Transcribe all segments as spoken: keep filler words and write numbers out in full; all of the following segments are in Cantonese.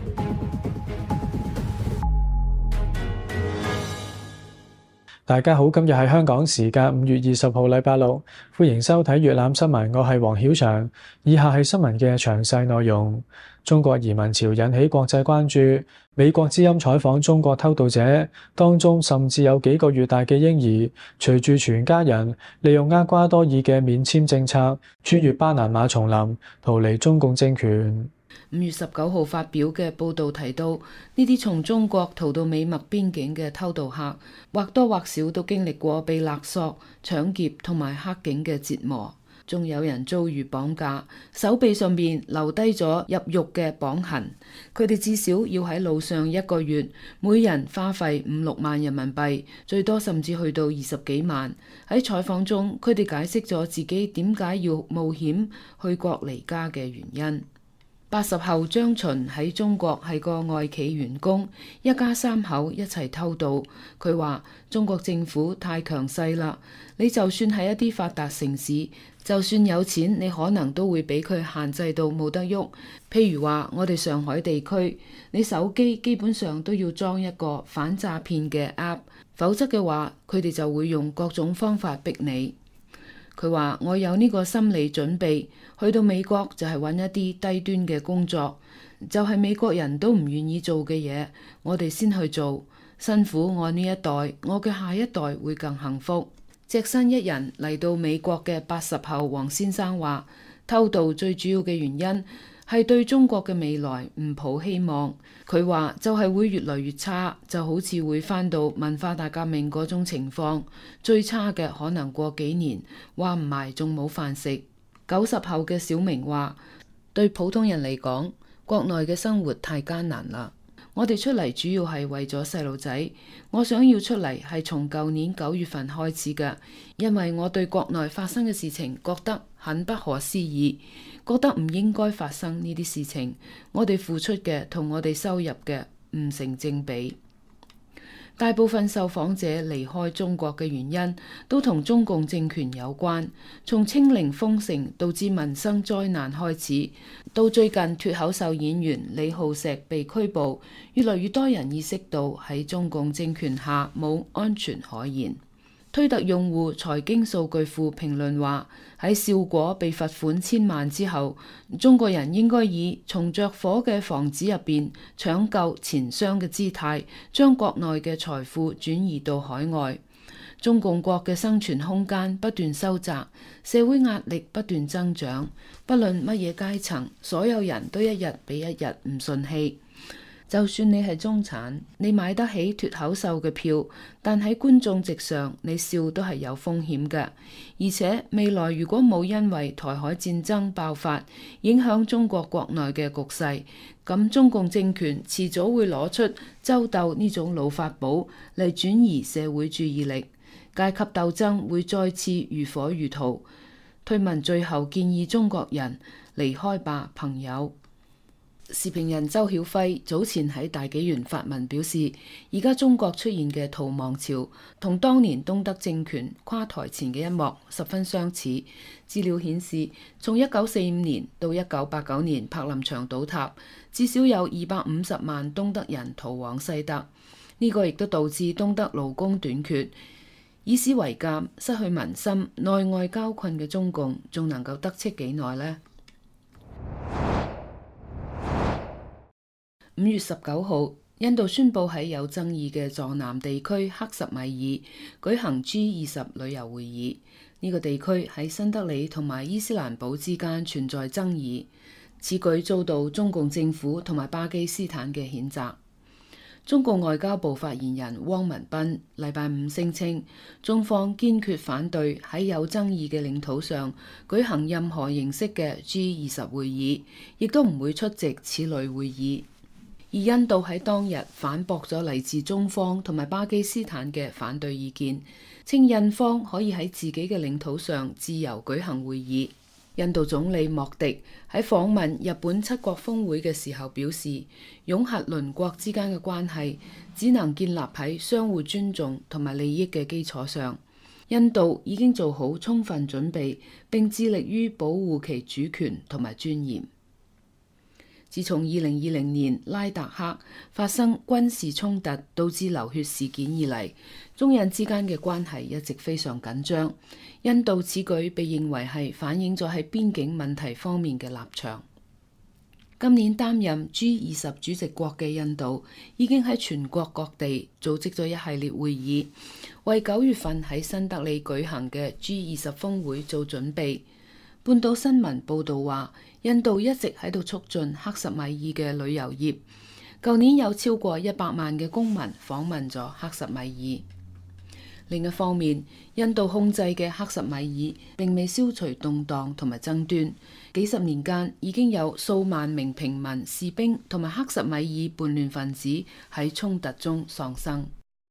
大家好，今日係香港時間五月二十號禮拜六，歡迎收睇粵覽新聞，我係黃曉翔。以下係新聞嘅詳細內容。中國移民潮引起國際關注。美國之音採訪中國偷渡者，當中甚至有幾個月大嘅嬰兒，隨住全家人利用厄瓜多爾嘅免簽政策，穿越巴拿馬叢林，逃離中共政權。 五月十九號發表嘅報導提到，呢啲從中國逃到美墨邊境嘅偷渡客，或多或少都經歷過被勒索、搶劫同埋黑警嘅折磨，仲有人遭遇綁架，手臂上面留低咗入獄嘅綁痕。佢哋至少要喺路上一個月，每人花費五六萬人民幣，最多甚至去到二十幾萬。喺採訪中，佢哋解釋咗自己點解要冒險去國離家嘅原因。八十後張巡喺中國係個外企員工，一家三口一齊偷渡。佢話中國政府太強勢啦，你就算喺一啲發達城市，就算有錢，你可能都會俾佢限制到冇得喐。譬如話我哋上海地區，你手機基本上都要裝一個反詐騙嘅 app， 否則嘅話佢哋就會用各種方法逼你。佢話我有呢個心理準備，去到美國就係揾一啲低端嘅工作，就係美國人都唔願意做嘅嘢，我哋先去做。辛苦我呢一代，我嘅下一代會更幸福。隻身一人嚟到美國嘅八十後黃先生話，偷渡最主要嘅原因係對中國嘅未來唔抱希望。佢話就係會越嚟越差，就好似會返到文化大革命嗰種情況，最差嘅可能過幾年，話唔埋仲冇飯食。九十後嘅小明話，對普通人嚟講，國內嘅生活太艱難啦。我哋出嚟主要係為咗細路仔，我想要出嚟係從舊年九月份開始嘅，因為我對國內發生嘅事情覺得很不可思議，覺得唔應該發生呢啲事情，我哋付出嘅同我哋收入嘅唔成正比。大部分受訪者離開中國嘅原因都同中共政權有關，從清零封城導致民生災難開始，到最近脫口秀演員李浩石被拘捕，越來越多人意識到喺中共政權下冇安全可言。推特用戶財經數據庫評論話，喺笑果被罰款千萬之後，中國人應該以從着火嘅房子入邊搶救錢箱嘅姿態，將國內嘅財富轉移到海外。中共國嘅生存空間不斷收窄，社會壓力不斷增長，不論乜嘢階層，所有人都一日比一日唔順氣。就算你係中產，你買得起脫口秀嘅票，但喺觀眾席上你笑都係有風險嘅。而且未來如果冇因為台海戰爭爆發影響中國國內嘅局勢，咁中共政權遲早會攞出周鬥呢種老法寶嚟轉移社會注意力，階級鬥爭會再次如火如荼。推文最後建議中國人離開吧，朋友。時評人周曉輝早前喺大紀元發文表示，而家中國出現嘅逃亡潮同當年東德政權垮台前嘅一幕十分相似。資料顯示，從一九四五年到一九八九年柏林牆倒塌，至少有二百五十萬東德人逃往西德，呢、這個亦都導致東德勞工短缺。以史為鑑，失去民心、內外交困嘅中共，仲能夠得戚幾耐呢？五月十九號，印度宣布喺有爭議嘅藏南地區克什米爾舉行 G 二十旅遊會議。呢、這個地區喺新德里同埋伊斯蘭堡之間存在爭議。此舉遭到中共政府同埋巴基斯坦嘅譴責。中共外交部發言人汪文斌禮拜五聲稱，中方堅決反對喺有爭議嘅領土上舉行任何形式嘅 G 二十會議，亦都唔會出席此類會議。而印度喺當日反駁咗嚟自中方同埋巴基斯坦嘅反對意見，稱印方可以喺自己嘅領土上自由舉行會議。印度總理莫迪喺訪問日本七國峰會嘅時候表示，擁核鄰國之間嘅關係只能建立喺相互尊重同埋利益嘅基礎上。印度已經做好充分準備，並致力於保護其主權同埋尊嚴。 自從二零二零年拉達克發生軍事衝突導致流血事件以嚟，中印之間嘅關係一直非常緊張。印度此舉被認為係反映咗喺邊境問題方面嘅立場。今年擔任 G 二十主席國嘅印度已經喺全國各地組織咗一系列會議，為九月份喺新德里舉行嘅 G 二十峰會做準備。半島新聞報導話，印度一直喺度促進克什米爾嘅旅遊業。舊年有超過一百萬嘅公民訪問咗克什米爾。另一方面，印度控制嘅克什米爾並未消除動盪同埋爭端，幾十年間已經有數萬名平民、士兵同埋克什米爾叛亂分子喺衝突中喪生。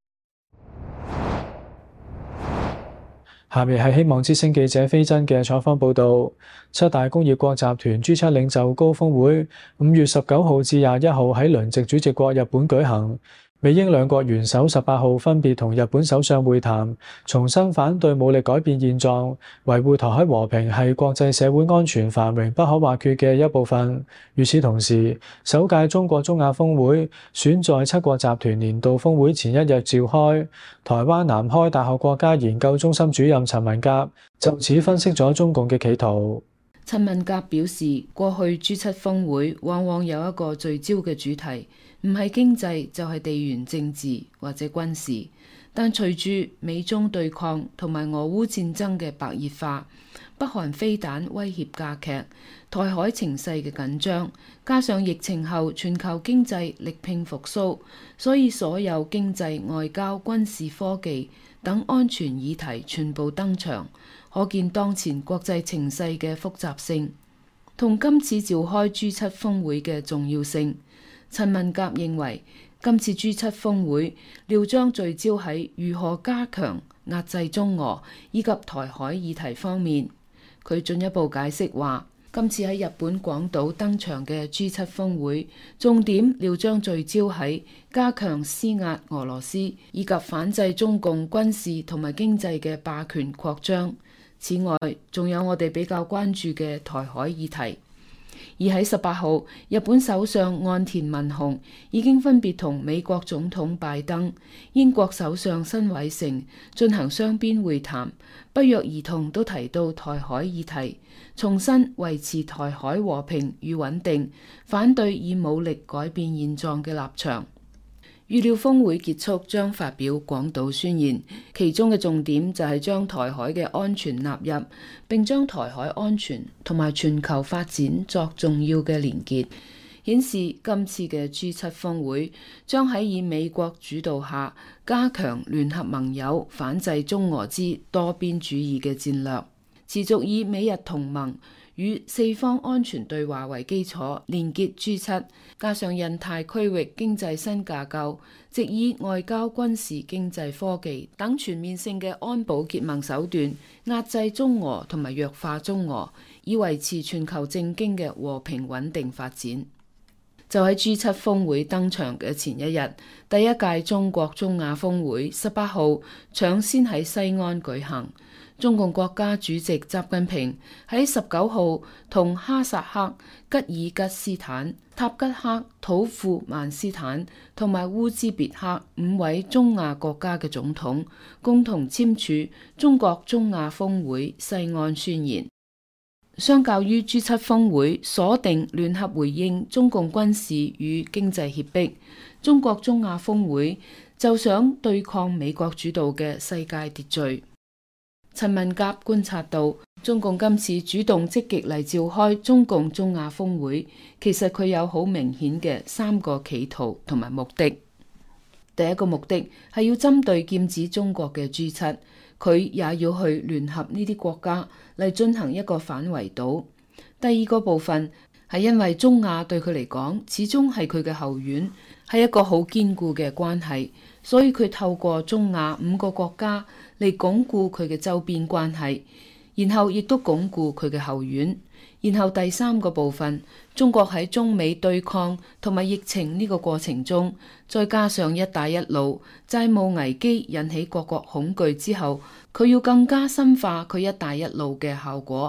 下面係希望之聲記者飛真嘅採訪報導。七大工業國集團 G 七領袖高峰會五月十九號至廿一號喺輪值主席國日本舉行。美英兩國元首十八號分別同日本首相會談，重新反對武力改變現狀，維護台海和平係國際社會安全繁榮不可或缺嘅一部分。與此同時，首屆中國中亞峰會選在七國集團年度峰會前一日召開。台灣南開大學國家研究中心主任陳文甲就此分析咗中共嘅企圖。 陳文甲表示，過去 G 七峰會往往有一個聚焦嘅主題，唔係經濟就係地緣政治或者軍事，但隨住美中對抗同埋俄烏戰爭嘅白熱化，北韓飛彈威脅加劇，台海情勢嘅緊張，加上疫情後全球經濟力拼復甦，所以所有經濟、外交、軍事、科技等安全議題全部登場，可見當前國際情勢嘅複雜性同今次召開 G 七峰會嘅重要性。陳文甲認為，今次 G 七峰會料將聚焦喺如何加強壓制中俄以及台海議題方面。佢進一步解釋話，今次喺日本廣島登場嘅 G 七峰會，重點料將聚焦喺加強施壓俄羅斯以及反制中共軍事同埋經濟嘅霸權擴張。此外，仲有我哋比較關注嘅台海議題。而喺十八號，日本首相岸田文雄已經分別同美國總統拜登、英國首相辛偉誠進行雙邊會談，不約而同都提到台海議題，重申維持台海和平與穩定，反對以武力改變現狀嘅立場。預料峰會結束將發表廣島宣言，其中嘅重點就係將台海嘅安全納入，並將台海安全同埋全球發展作重要嘅連結，顯示今次嘅 G 七峰會將喺以美國主導下加強聯合盟友反制中俄之多邊主義嘅戰略，持續以美日同盟與四方安全對話為基礎，連結 G 七，加上印太區域經濟新架構，藉以外交、軍事、經濟、科技等全面性嘅安保結盟手段，壓制中俄同埋弱化中俄，以維持全球政經嘅和平穩定發展。就喺 G 七峰會登場嘅前一日，第一屆中國中亞峰會十八號搶先喺西安舉行。中共國家主席習近平喺十九號同哈薩克、吉爾吉斯坦、塔吉克、土庫曼斯坦同埋烏茲別克五位中亞國家嘅總統共同簽署中國中亞峰會西安宣言。相較於 G 七峰會鎖定聯合回應中共軍事與經濟脅迫，中國中亞峰會就想對抗美國主導嘅世界秩序。陳文甲觀察到，中共今次主動積極嚟召開中共中亞峰會，其實佢有好明顯嘅三個企圖同埋目的。第一個目的係要針對劍指中國嘅 G 七，佢也要去聯合呢啲國家嚟進行一個反圍堵。第二個部分係因為中亞對佢嚟講始終係佢嘅後院，係一個好堅固嘅關係，所以佢透過中亞五個國家嚟鞏固佢嘅周邊關係，然後亦都鞏固佢嘅後院。然後第三個部分，中國喺中美對抗同埋疫情呢個過程中，再加上一帶一路債務危機引起各國恐懼之後，佢要更加深化佢一帶一路嘅效果，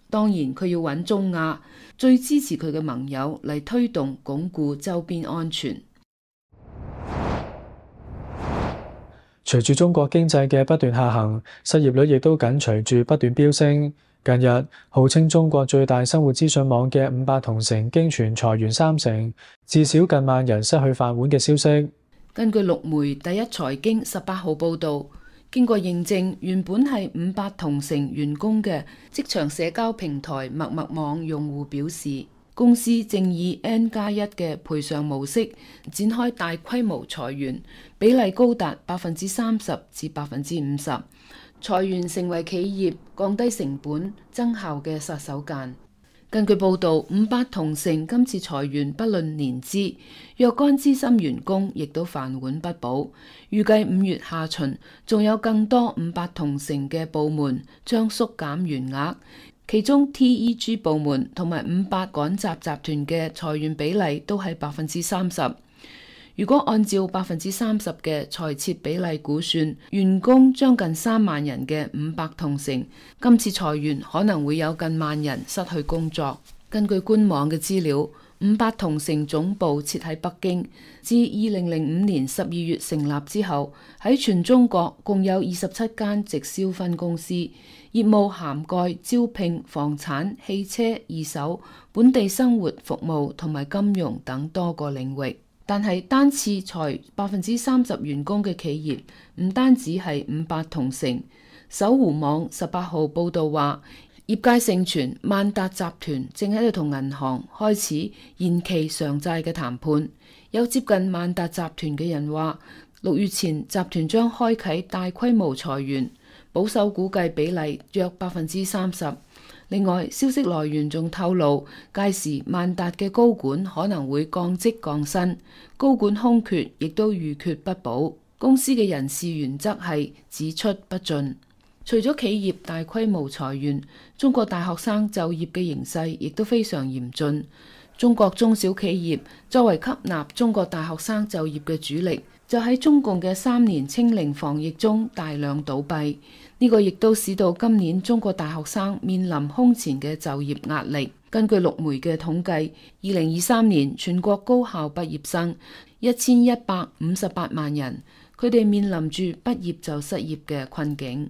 當然佢要揾中亞最支持佢嘅盟友嚟推動鞏固周邊安全。 隨住中國經濟嘅不斷下行，失業率亦都緊隨住不斷飆升。近日，號稱中國最大生活資訊網嘅五八同城驚傳裁員三成，至少近萬人失去飯碗嘅消息。 根據陸媒第一財經十八號報導，經過認證，原本係五八同城員工嘅職場社交平台陌陌網用戶表示，公司正以 N 加一嘅賠償模式展開大規模裁員，比例高達百分之三十至百分之五十。裁員成為企業降低成本增效嘅殺手鐧。根據報導，五八同城今次裁員不論年資，若干資深員工亦都飯碗不保。預計五月下旬仲有更多五八同城嘅部門將縮減員額，其中 T E G 部門同埋五八趕集集團嘅裁員比例都係百分之三十。如果按照百分之三十嘅裁撤比例估算，員工將近三萬人嘅五八同城，今次裁員可能會有近萬人失去工作。根據官網嘅資料，五八同城總部設喺北京，自二零零五年十二月成立之後，喺全中國共有二十七間直銷分公司，業務涵蓋招聘、房產、汽車、二手、本地生活服務同埋金融等多個領域。但係單次裁百分之三十員工嘅企業唔單止係五八同城。搜狐網十八號報導話，業界盛傳萬達集團正喺度同銀行開始延期償債嘅談判。有接近萬達集團嘅人話，六月前集團將開啟大規模裁員，保守估計比例約百分之三十。另外，消息來源仲透露，屆時萬達嘅高管可能會降職降薪，高管空缺亦都預缺不保。公司嘅人事原則係只出不進。除咗企業大規模裁員，中國大學生就業嘅形勢亦都非常嚴峻。中國中小企業作為吸納中國大學生就業嘅主力，就喺中共嘅三年清零防疫中大量倒閉。呢個亦都使到今年中國大學生面臨空前嘅就業壓力。根據陸媒嘅統計，二零二三年全國高校畢業生一千一百五十八萬人，佢哋面臨住畢業就失業嘅困境。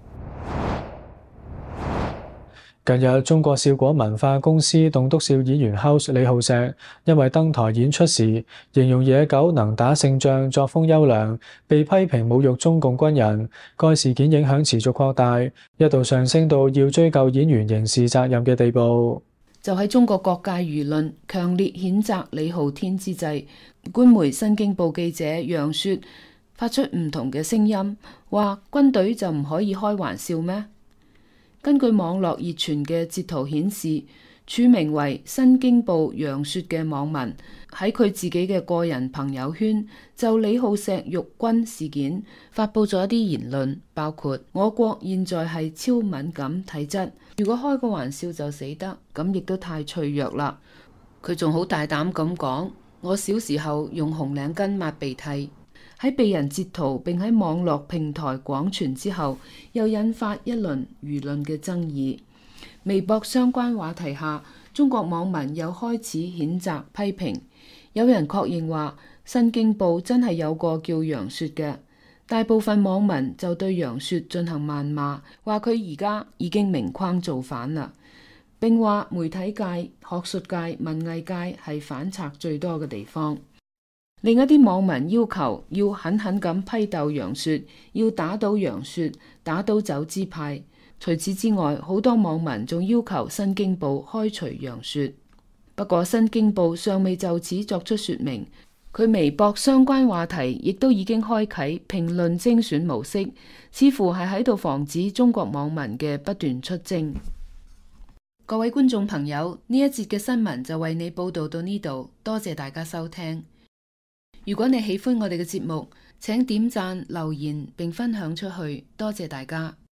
近日，中國笑果文化公司棟篤笑演員 House 李浩石因為登台演出時形容野狗能打勝仗、作風優良，被批評侮辱中共軍人。該事件影響持續擴大，一度上升到要追究演員刑事責任嘅地步。 就喺中國各界輿論強烈譴責李浩天之際，官媒《新京報》記者楊雪發出唔同嘅聲音，話軍隊就唔可以開玩笑咩？根據網絡熱傳嘅截圖顯示，署名為新京報楊雪嘅網民喺佢自己嘅個人朋友圈就李浩石辱軍事件發佈咗一啲言論，包括我國現在係超敏感體質，如果開個玩笑就死得，咁亦都太脆弱啦。佢仲好大膽咁講，我小時候用紅領巾抹鼻涕。喺被人截圖並喺網絡平台廣傳之後，又引發一輪輿論嘅爭議。微博相關話題下，中國網民又開始譴責批評。有人確認話，新京報真係有個叫楊雪嘅。大部分網民就對楊雪進行謾罵，話佢而家已經明框造反啦。並話媒體界、學術界、文藝界係反賊最多嘅地方。另一啲網民要求要狠狠咁批鬥楊雪，要打倒楊雪，打倒走資派。除此之外，好多網民仲要求新京報開除楊雪。不過新京報尚未就此作出說明，佢微博相關話題亦都已經開啟評論精選模式，似乎係喺度防止中國網民嘅不斷出征。各位觀眾朋友，呢一節嘅新聞就為你報道到呢度，多謝大家收聽。如果你喜歡我哋嘅節目，請點讚、留言並分享出去，多謝大家。